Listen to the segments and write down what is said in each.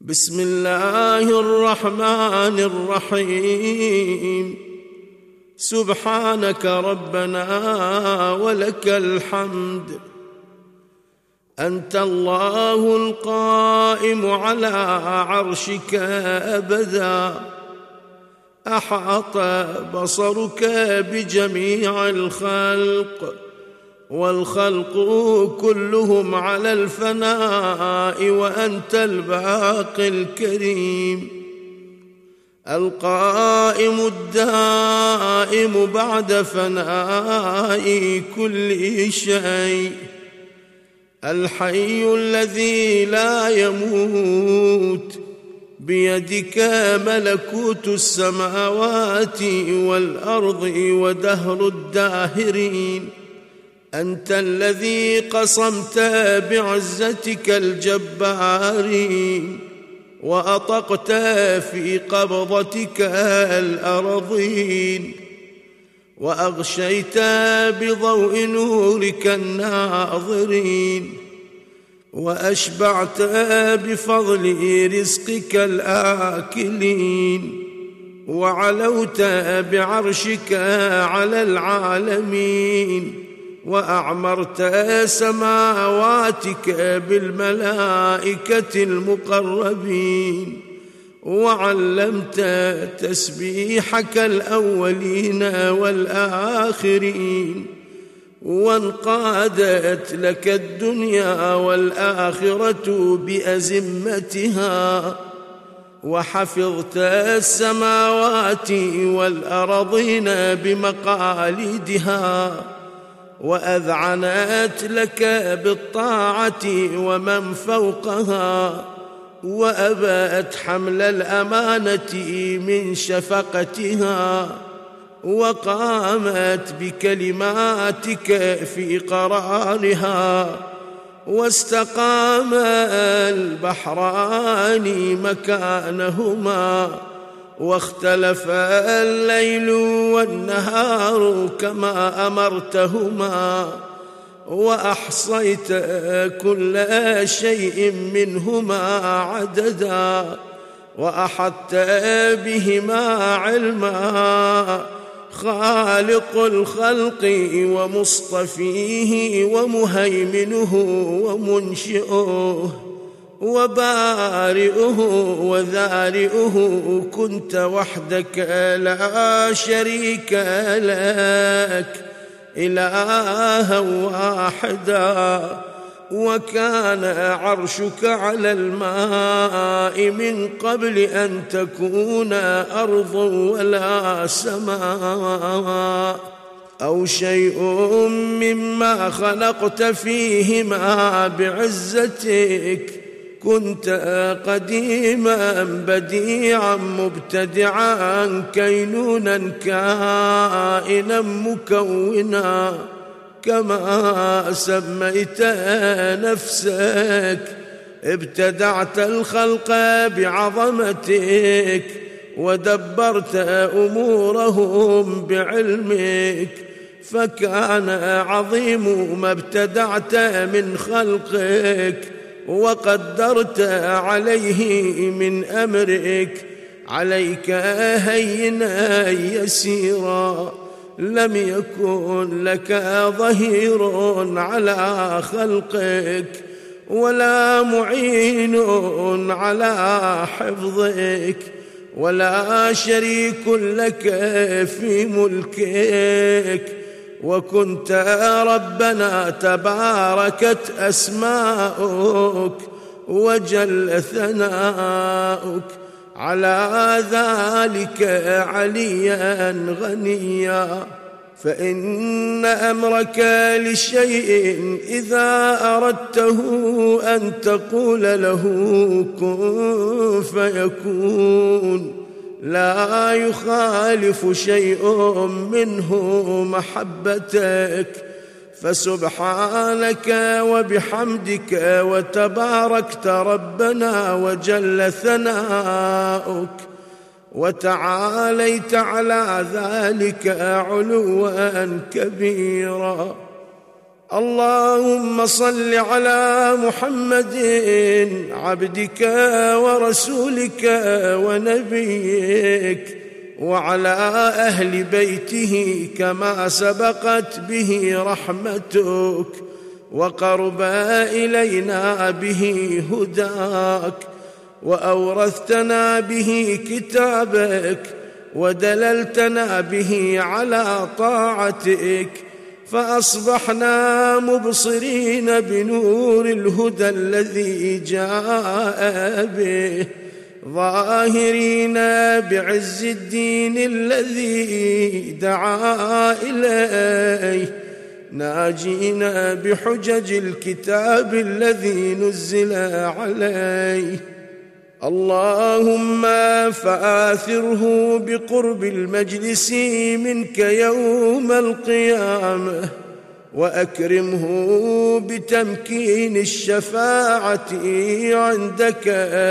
بسم الله الرحمن الرحيم. سبحانك ربنا ولك الحمد، أنت الله القائم على عرشك أبدا، أحاط بصرك بجميع الخلق، والخلق كلهم على الفناء، وأنت الباقي الكريم القائم الدائم بعد فناء كل شيء، الحي الذي لا يموت، بيدك ملكوت السماوات والأرض ودهر الداهرين، أنت الذي قصمت بعزتك الجبارين، وأطقت في قبضتك الأرضين، وأغشيت بضوء نورك الناظرين، وأشبعت بفضل رزقك الآكلين، وعلوت بعرشك على العالمين، وأعمرت سماواتك بالملائكة المقربين، وعلمت تسبيحك الأولين والآخرين، وانقادت لك الدنيا والآخرة بأزمتها، وحفظت السماوات والأرضين بمقاليدها، وأذعنت لك بالطاعة ومن فوقها، وأبت حمل الأمانة من شفقتها، وقامت بكلماتك في قرارها، واستقام البحران مكانهما، واختلف الليل والنهار كما أمرتهما، وأحصيت كل شيء منهما عددا، وأحطت بهما علما، خالق الخلق ومصطفيه ومهيمنه ومنشئه وبارئه وذارئه، كنت وحدك لا شريك لك إلها واحدا، وكان عرشك على الماء من قبل أن تكون أرض ولا سماء أو شيء مما خلقت فيهما بعزتك، كنت قديما بديعا مبتدعا كينونا كائنا مكونا، كما سميت نفسك ابتدعت الخلق بعظمتك، ودبرت أمورهم بعلمك، فكان عظيم ما ابتدعت من خلقك، وقدرت عليه من أمرك عليك هينا يسيرا، لم يكن لك ظهير على خلقك، ولا معين على حفظك، ولا شريك لك في ملكك، وكنت ربنا تباركت أسماؤك وجل ثناؤك، على ذلك عليا غنيا، فإن أمرك لشيء إذا أردته أن تقول له كن فيكون، لا يخالف شيء منه محبتك، فسبحانك وبحمدك وتباركت ربنا وجل ثناؤك، وتعاليت على ذلك علوا كبيرا. اللهم صل على محمد عبدك ورسولك ونبيك وعلى أهل بيته كما سبقت به رحمتك وقرب إلينا به هداك وأورثتنا به كتابك ودللتنا به على طاعتك فأصبحنا مبصرين بنور الهدى الذي جاء به ظاهرين بعز الدين الذي دعا إليه ناجين بحجج الكتاب الذي نزل عليه. اللهم فآثره بقرب المجلس منك يوم القيامة وأكرمه بتمكين الشفاعة عندك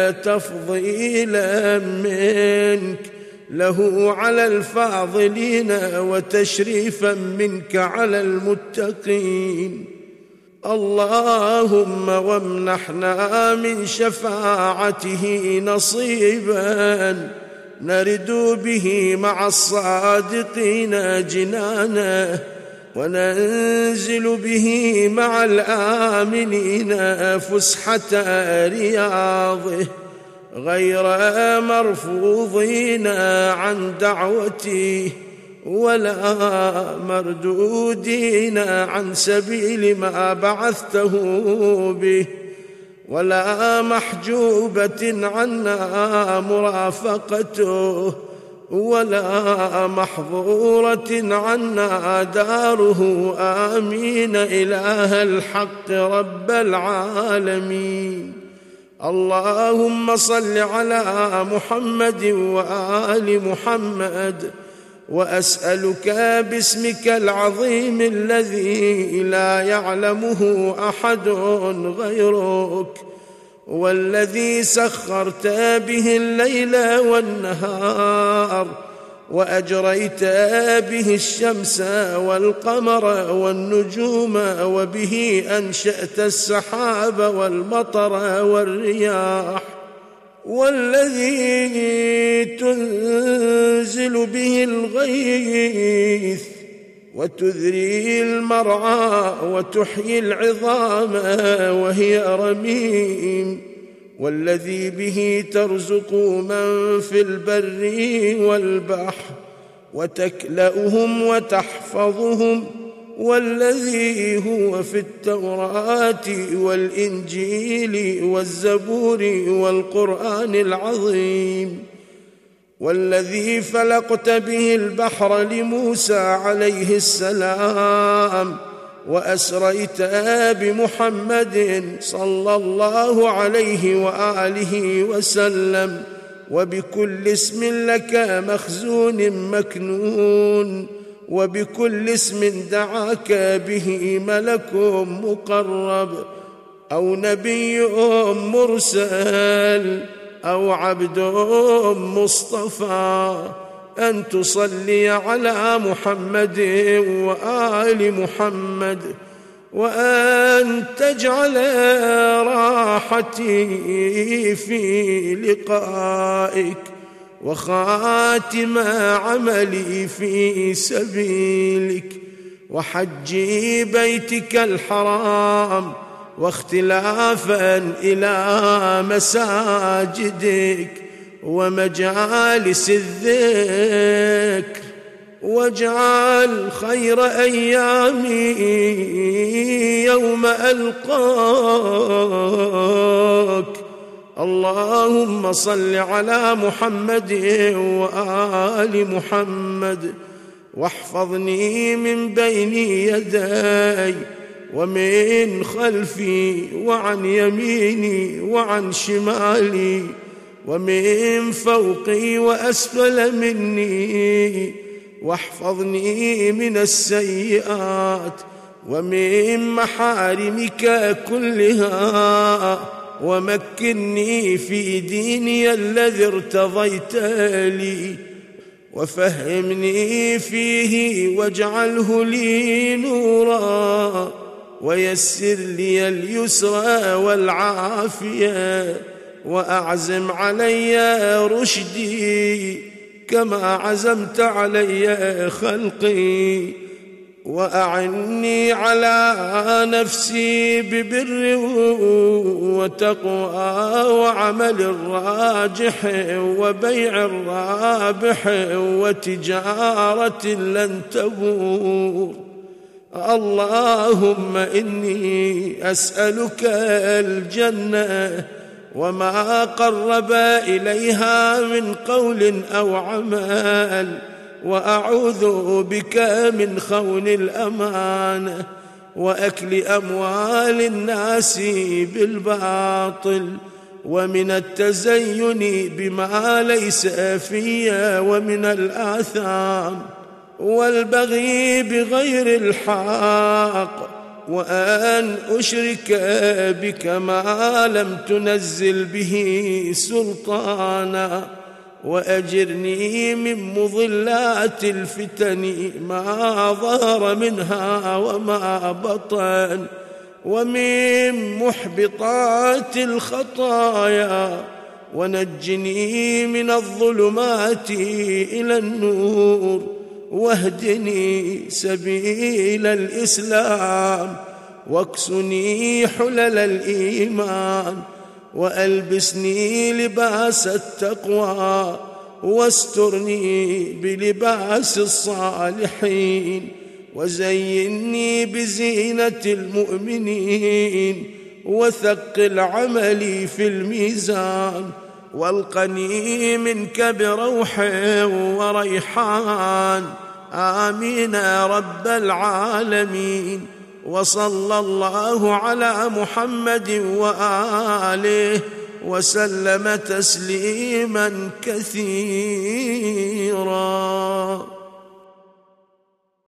تفضيلا منك له على الفاضلين وتشريفا منك على المتقين. اللهم وامنحنا من شفاعته نصيبا نرد به مع الصادقين جنانا وننزل به مع الآمنين فسحة رياضه غير مرفوضين عن دعوته ولا مردودين عن سبيل ما بعثته به ولا محجوبة عنا مرافقته ولا محظورة عنا داره آمين إله الحق رب العالمين. اللهم صل على محمد وآل محمد وأسألك باسمك العظيم الذي لا يعلمه أحد غيرك والذي سخرت به الليل والنهار وأجريت به الشمس والقمر والنجوم وبه أنشأت السحاب والمطر والرياح والذي تنزل به الغيث وتذري المرعى وتحيي العظام وهي رميم والذي به ترزق من في البر والبحر وتكلأهم وتحفظهم والذي هو في التوراة والإنجيل والزبور والقرآن العظيم والذي فلقت به البحر لموسى عليه السلام وأسريت بمحمد صلى الله عليه وآله وسلم وبكل اسم لك مخزون مكنون وبكل اسم دعاك به ملك مقرب أو نبي مرسل أو عبد مصطفى أن تصلي على محمد وآل محمد وأن تجعل راحتي في لقائك وخاتم عملي في سبيلك وحج بيتك الحرام واختلافا إلى مساجدك ومجالس الذكر واجعل خير أيامي يوم ألقاك. اللهم صل على محمد وآل محمد واحفظني من بين يدي ومن خلفي وعن يميني وعن شمالي ومن فوقي وأسفل مني واحفظني من السيئات ومن محارمك كلها ومكنني في ديني الذي ارتضيت لي وفهمني فيه واجعله لي نورا ويسر لي اليسر والعافية، وأعزم علي رشدي كما عزمت علي خلقي، وأعني على نفسي ببر وتقوى وعمل راجح وبيع رابح وتجارة لن تبور. اللهم إني أسألك الجنة وما قرب إليها من قول أو عمل، وأعوذ بك من خون الأمانة وأكل أموال الناس بالباطل، ومن التزين بما ليس في، ومن الآثام والبغي بغير الحق، وأن أشرك بك ما لم تنزل به سلطانا، وأجرني من مضلات الفتن ما ظهر منها وما بطن، ومن محبطات الخطايا، ونجني من الظلمات إلى النور، واهدني سبيل الإسلام، واكسني حلل الإيمان، وألبسني لباس التقوى، واسترني بلباس الصالحين، وزيني بزينة المؤمنين، وثقل عملي في الميزان، والقني منك بروح وريحان. آمين يا رب العالمين. وصلى الله على محمد وآله وسلم تسليما كثيرا.